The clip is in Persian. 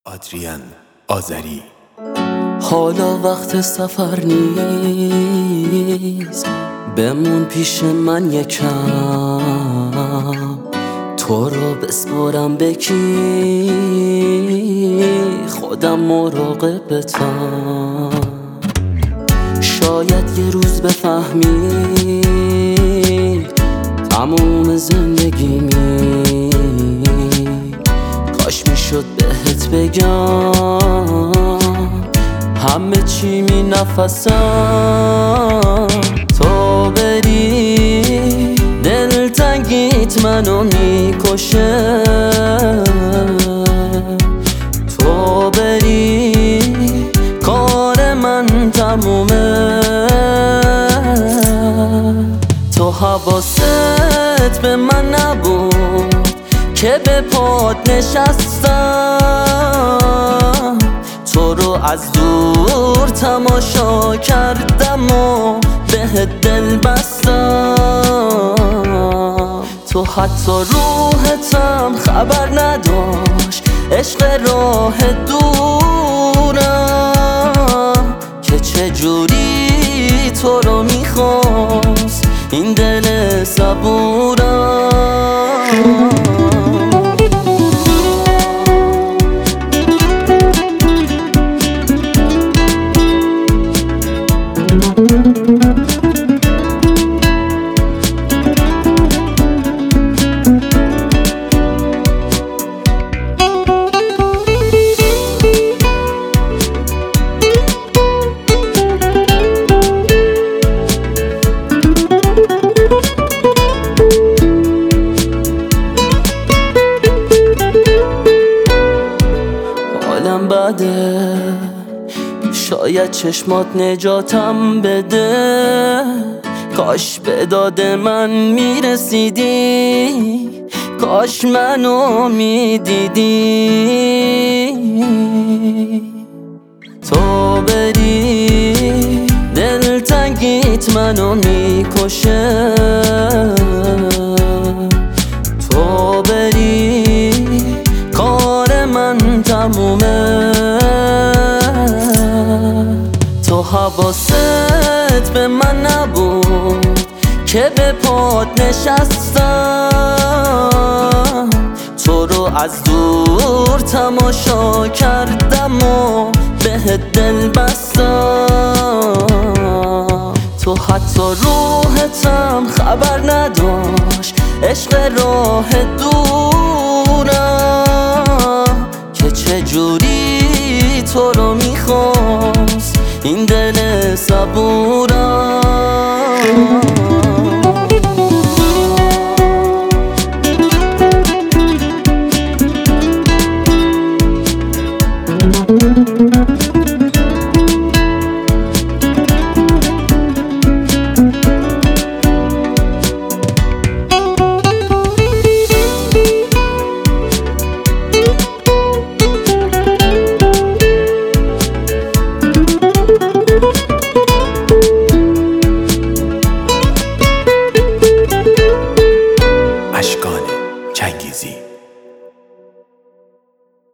آدریان آذری. حالا وقت سفر نیست، بمون پیش من یکم. تو رو بسپرم به کی؟ خودم مراقبتم. شاید یه روز بفهمی تموم زندگیمی. کاش میشد بهت بگم همه چی می نفسم. تو بری دلتنگیت منو میکشه. تو بری کار من تمومه. تو حواست به من نبود که به پات نشستم. تو رو از دور تماشا کردم و به دل بستم. تو حتی روحتم خبر نداشت عشق راه دورم، که چجوری تو رو میخواست این دل صبورم. حالم بده، شاید چشمات نجاتم بده. کاش به داد من میرسیدی، کاش منو میدیدی. تو بری دلتنگیت منو میکشه. تو بری کار من تمومه. تو حواست به من نبود که به پات نشستم. تو رو از دور تماشا کردم و به دل بستم. تو حتی روحتم خبر نداشت عشق راه دورم، که چجوری تو رو میخواست این دل صبورم.